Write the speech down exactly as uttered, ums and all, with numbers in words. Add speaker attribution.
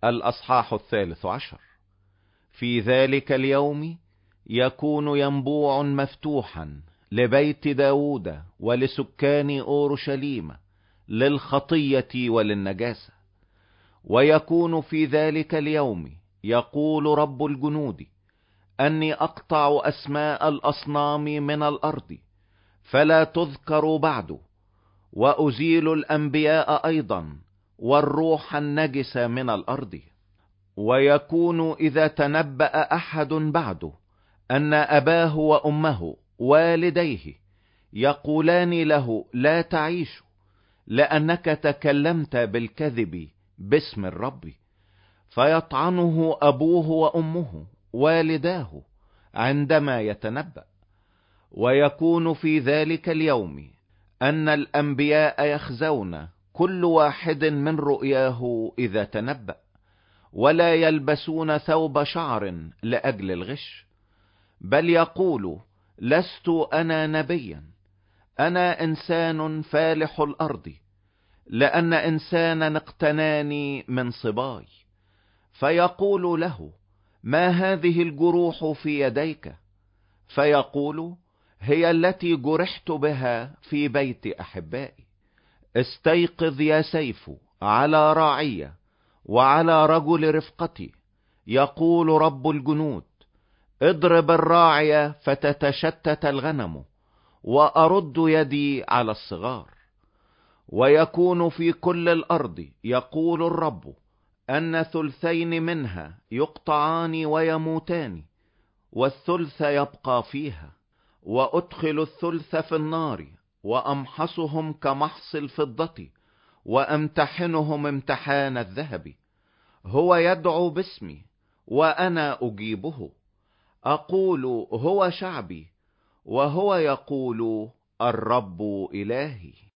Speaker 1: الأصحاح الثالث عشر. في ذلك اليوم يكون ينبوع مفتوحا لبيت داود ولسكان أورشليم للخطية وللنجاسة. ويكون في ذلك اليوم يقول رب الجنود أني أقطع أسماء الأصنام من الأرض فلا تذكر بعد، وأزيل الأنبياء أيضا والروح النجس من الأرض. ويكون إذا تنبأ أحد بعد أن أباه وأمه والديه يقولان له لا تعيش لأنك تكلمت بالكذب باسم الرب، فيطعنه أبوه وأمه والداه عندما يتنبأ. ويكون في ذلك اليوم أن الأنبياء يخزون كل واحد من رؤياه إذا تنبأ، ولا يلبسون ثوب شعر لأجل الغش، بل يقول لست أنا نبيا، أنا إنسان فالح الأرض، لأن إنسانا اقتناني من صباي. فيقول له ما هذه الجروح في يديك؟ فيقول هي التي جرحت بها في بيت أحبائي. استيقظ يا سيف على راعية وعلى رجل رفقتي، يقول رب الجنود. اضرب الراعية فتتشتت الغنم، وأرد يدي على الصغار. ويكون في كل الأرض، يقول الرب، أن ثلثين منها يقطعان ويموتان، والثلث يبقى فيها. وأدخل الثلث في النار، وأمحصهم كمحص الفضة، وأمتحنهم امتحان الذهب. هو يدعو باسمي وأنا أجيبه، أقول هو شعبي، وهو يقول الرب إلهي.